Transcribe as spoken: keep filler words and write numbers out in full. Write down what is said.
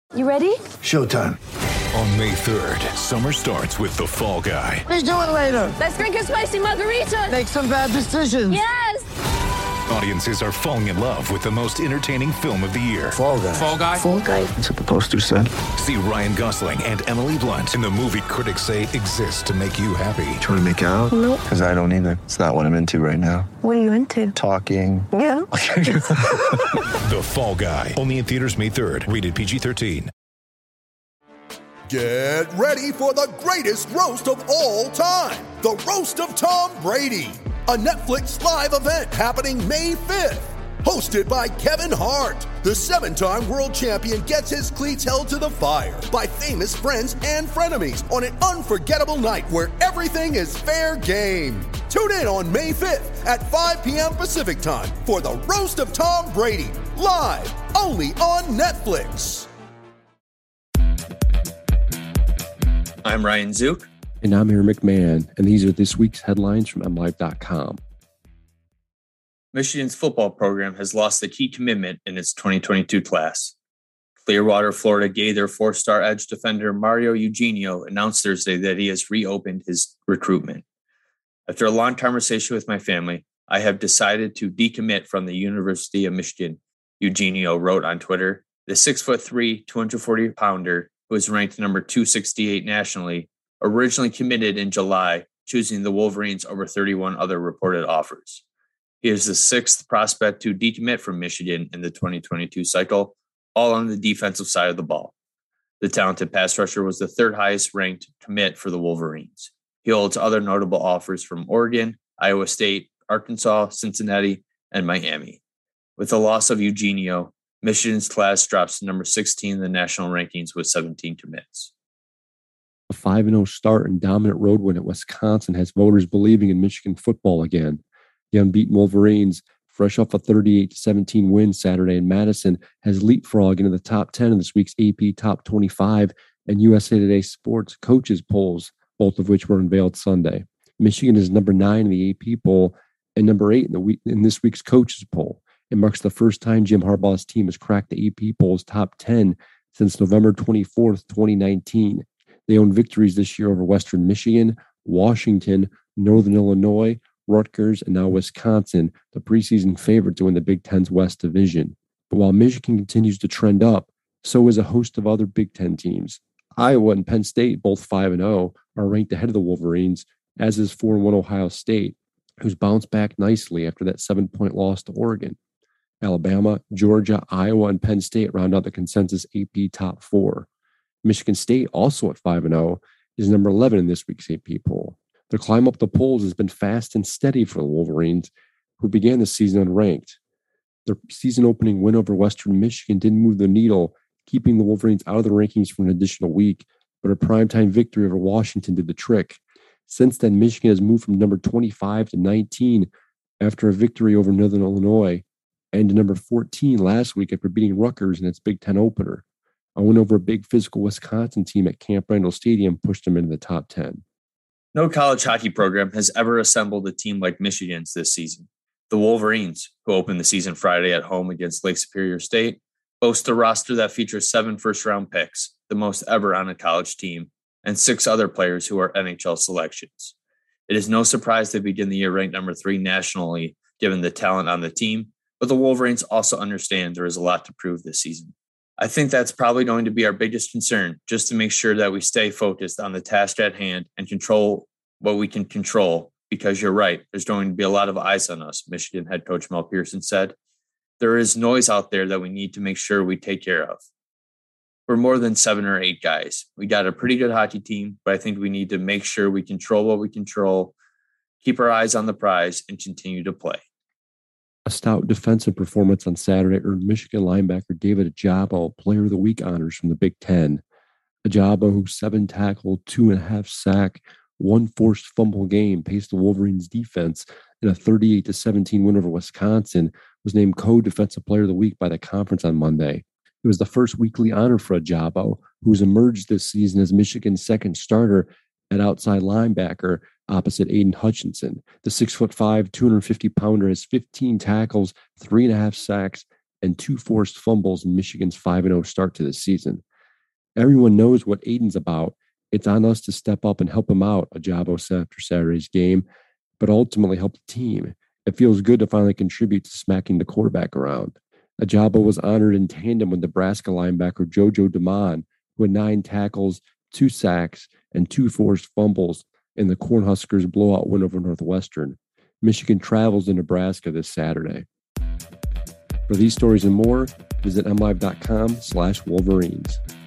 You ready? Showtime. On May third, summer starts with The Fall Guy. Let's do it later. Let's drink a spicy margarita. Make some bad decisions. Yes! Audiences are falling in love with the most entertaining film of the year. Fall Guy. Fall Guy? Fall Guy. That's what the poster said. See Ryan Gosling and Emily Blunt in the movie critics say exists to make you happy. Trying to make it out? Nope. Because I don't either. It's not what I'm into right now. What are you into? Talking. Yeah. The Fall Guy. Only in theaters May third. Rated P G thirteen. Get ready for the greatest roast of all time. The Roast of Tom Brady. A Netflix live event happening May fifth. Hosted by Kevin Hart. The seven-time world champion gets his cleats held to the fire by famous friends and frenemies on an unforgettable night where everything is fair game. Tune in on May fifth at five p.m. Pacific time for the Roast of Tom Brady. Live only on Netflix. I'm Ryan Zook. And I'm Aaron McMahon, and these are this week's headlines from M Live dot com. Michigan's football program has lost a key commitment in its twenty twenty-two class. Clearwater, Florida Gator four-star edge defender Mario Eugenio announced Thursday that he has reopened his recruitment. After a long conversation with my family, I have decided to decommit from the University of Michigan, Eugenio wrote on Twitter. The six foot three, two hundred forty pounder, who was ranked number two sixty-eight nationally, originally committed in July, choosing the Wolverines over thirty-one other reported offers. He is the sixth prospect to decommit from Michigan in the twenty twenty-two cycle, all on the defensive side of the ball. The talented pass rusher was the third highest ranked commit for the Wolverines. He holds other notable offers from Oregon, Iowa State, Arkansas, Cincinnati, and Miami. With the loss of Eugenio, Michigan's class drops to number sixteen in the national rankings with seventeen commits. A five and oh start and dominant road win at Wisconsin has voters believing in Michigan football again. The unbeaten Wolverines, fresh off a thirty-eight to seventeen win Saturday in Madison, has leapfrogged into the top ten of this week's A P Top twenty-five and U S A Today Sports coaches polls, both of which were unveiled Sunday. Michigan is number nine in the A P poll and number eight in, the week, in this week's coaches poll. It marks the first time Jim Harbaugh's team has cracked the A P poll's top ten since November twenty-fourth, twenty nineteen. They own victories this year over Western Michigan, Washington, Northern Illinois, Rutgers, and now Wisconsin, the preseason favorite to win the Big Ten's West Division. But while Michigan continues to trend up, so is a host of other Big Ten teams. Iowa and Penn State, both five and oh, are ranked ahead of the Wolverines, as is four and one Ohio State, who's bounced back nicely after that seven-point loss to Oregon. Alabama, Georgia, Iowa, and Penn State round out the consensus A P top four. Michigan State, also at five and oh, is number eleven in this week's A P poll. The climb up the polls has been fast and steady for the Wolverines, who began the season unranked. Their season opening win over Western Michigan didn't move the needle, keeping the Wolverines out of the rankings for an additional week, but a primetime victory over Washington did the trick. Since then, Michigan has moved from number twenty-five to nineteen after a victory over Northern Illinois, and to number fourteen last week after beating Rutgers in its Big Ten opener. A win over a big physical Wisconsin team at Camp Randall Stadium pushed them into the top ten. No college hockey program has ever assembled a team like Michigan's this season. The Wolverines, who opened the season Friday at home against Lake Superior State, boast a roster that features seven first-round picks, the most ever on a college team, and six other players who are N H L selections. It is no surprise they begin the year ranked number three nationally, given the talent on the team, but the Wolverines also understand there is a lot to prove this season. I think that's probably going to be our biggest concern, just to make sure that we stay focused on the task at hand and control what we can control, because you're right, there's going to be a lot of eyes on us, Michigan head coach Mel Pearson said. There is noise out there that we need to make sure we take care of. We're more than seven or eight guys. We got a pretty good hockey team, but I think we need to make sure we control what we control, keep our eyes on the prize, and continue to play. A stout defensive performance on Saturday earned Michigan linebacker David Ojabo Player of the Week honors from the Big Ten. Ojabo, whose seven tackle, two and a half sack, one forced fumble game paced the Wolverines defense in a thirty-eight to seventeen win over Wisconsin, was named co-defensive player of the week by the conference on Monday. It was the first weekly honor for Ojabo, who's emerged this season as Michigan's second starter at outside linebacker opposite Aiden Hutchinson. The six foot five, two hundred fifty pounder has fifteen tackles, three and a half sacks, and two forced fumbles in Michigan's five and oh start to the season. Everyone knows what Aiden's about. It's on us to step up and help him out, Ajabo said after Saturday's game, but ultimately help the team. It feels good to finally contribute to smacking the quarterback around. Ajabo was honored in tandem with Nebraska linebacker Jojo Damon, who had nine tackles, two sacks, and two forced fumbles in the Cornhuskers blowout win over Northwestern. Michigan travels to Nebraska this Saturday. For these stories and more, visit mlive.com slash Wolverines.